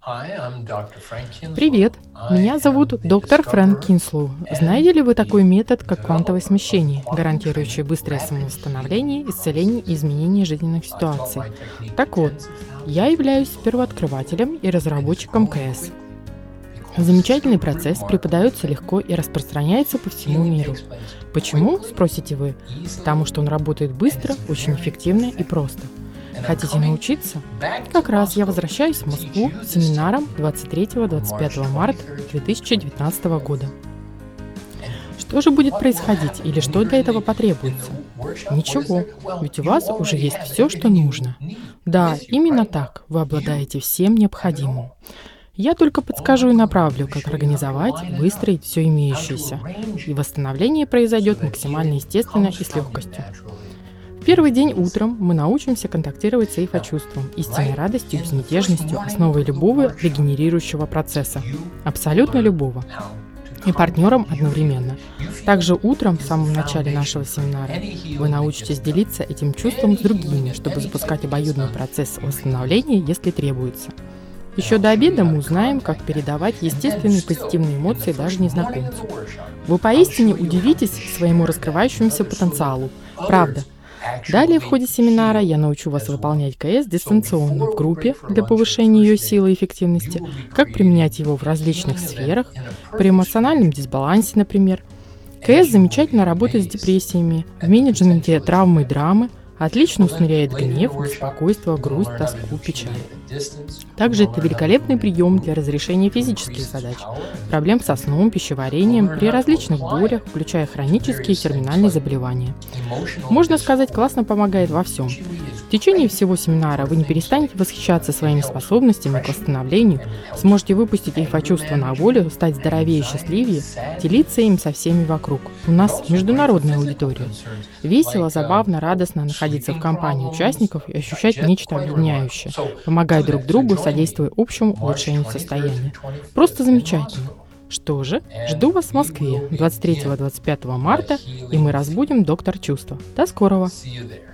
Привет, меня зовут доктор Фрэнк Кинслоу. Знаете ли вы такой метод, как квантовое смещение, гарантирующий быстрое самовосстановление, исцеление и изменение жизненных ситуаций? Так вот, я являюсь первооткрывателем и разработчиком КС. Замечательный процесс преподается легко и распространяется по всему миру. Почему, спросите вы? Потому что он работает быстро, очень эффективно и просто. Хотите научиться? Как раз я возвращаюсь в Москву с семинаром 23-25 марта 2019 года. Что же будет происходить или что для этого потребуется? Ничего, ведь у вас уже есть все, что нужно. Да, именно так, вы обладаете всем необходимым. Я только подскажу и направлю, как организовать, выстроить все имеющееся. И восстановление произойдет максимально естественно и с легкостью. В первый день утром мы научимся контактировать с эйфочувством, истинной радостью и безмятежностью, основой любого регенерирующего процесса. Абсолютно любого. И партнером одновременно. Также утром, в самом начале нашего семинара, вы научитесь делиться этим чувством с другими, чтобы запускать обоюдный процесс восстановления, если требуется. Еще до обеда мы узнаем, как передавать естественные позитивные эмоции даже незнакомцу. Вы поистине удивитесь своему раскрывающемуся потенциалу. Правда. Далее в ходе семинара я научу вас выполнять КС дистанционно в группе для повышения ее силы и эффективности, как применять его в различных сферах, при эмоциональном дисбалансе, например. КС замечательно работает с депрессиями, в менеджменте травмы и драмы, отлично усмиряет гнев, беспокойство, грусть, тоску, печаль. Также это великолепный прием для разрешения физических задач, проблем со сном, пищеварением, при различных болях, включая хронические и терминальные заболевания. Можно сказать, классно помогает во всем. В течение всего семинара вы не перестанете восхищаться своими способностями к восстановлению, сможете выпустить эйфочувство на волю, стать здоровее и счастливее, делиться им со всеми вокруг. У нас международная аудитория. Весело, забавно, радостно находиться в компании участников и ощущать нечто объединяющее, помогая друг другу, содействуя общему улучшению состояния. Просто замечательно. Что же, жду вас в Москве 23-25 марта, и мы разбудим доктор чувства. До скорого!